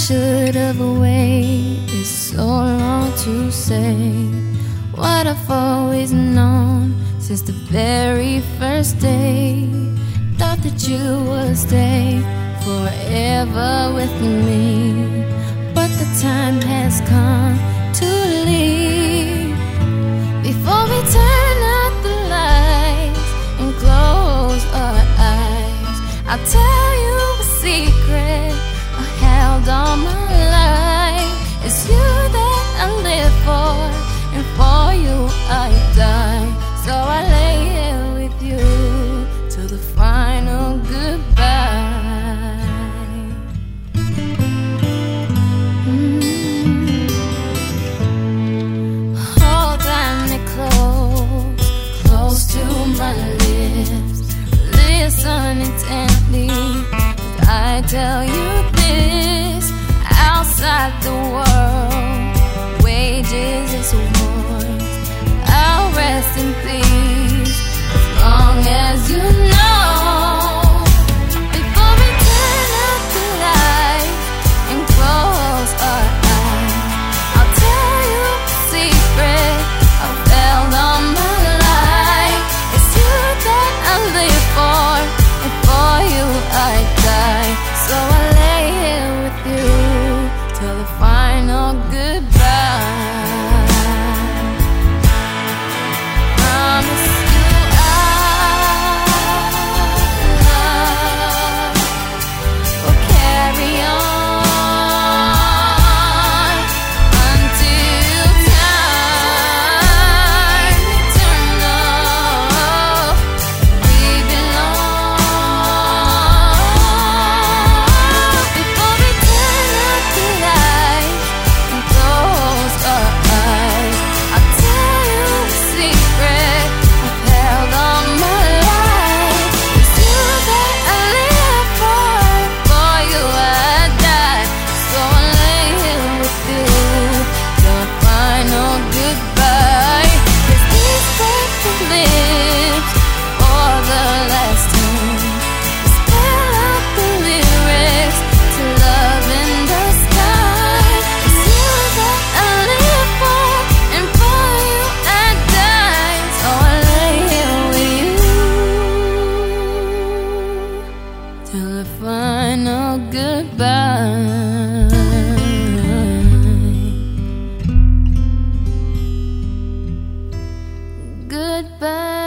should have waited so long to say what I've always known since the very first day. Thought that you would stay forever with me, but the time has come to leave. Before we turn out the lights and close our eyes, I'll tell you a secret I held all my life. It's you that I live for, and for you I die. So I lay here with you till the final goodbye. Hold me close, close to my lips. Listen intently as I tell you this. Outside the world wages its wars. I'll rest in peace as long as you know. Before we turn out the lights and close our eyes, I'll tell you a secret I've held all my life. It's you that I live for, and for you I die. So I lay here with you till the final goodbye. Promise you our love will carry on until time eternal. We belong. Before we turn out the lights and close our eyes, I'll tell you a secret I've held all my life. It's you that I live for you I die. So I lay here with you till the final goodbye. Kiss these perfect lips for the last time. Spell out the lyrics to love in the sky. It's you that I live for, and for you I die. So I lay here with you till the final goodbye. Goodbye.